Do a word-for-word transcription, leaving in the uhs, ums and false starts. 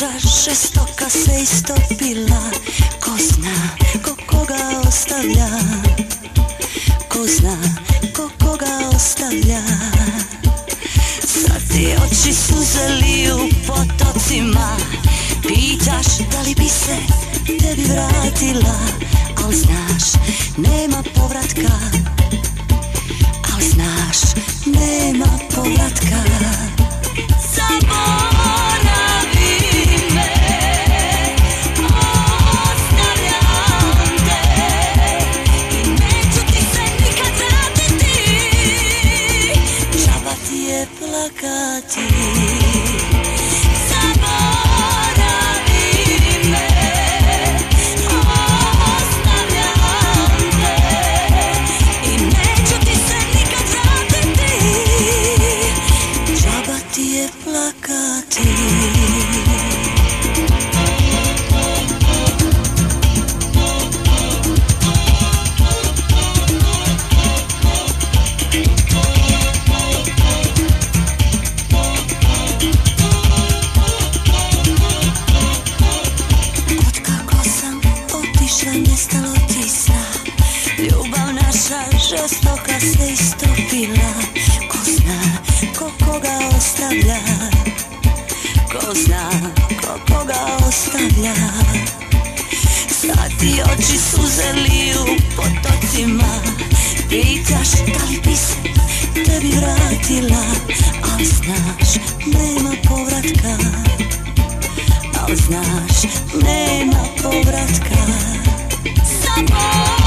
naša žestoka se istopila. Ko zna ko koga ostavlja, ko zna ko koga ostavlja. Sad ti oči suze liju potocima, pitaš da li bi se tebi vratila. Al znaš, nema povratka, al znaš, nema povratka. Zaboravi me, ostavljam te i neću ti se nikad vratiti. Džaba ti je plakati. Zaboravi me, ostavljam te i neću ti se nikad vratiti. Džaba ti je plakati. Nestalo ti sna, ljubav naša žestoka se istopila. Ko zna ko koga ostavlja, ko zna ko koga ostavlja. Sad ti oči suze liju potocima, pitaš da li bi se tebi vratila. Al znaš, nema povratka, al znaš, nema povratka. Zaboravi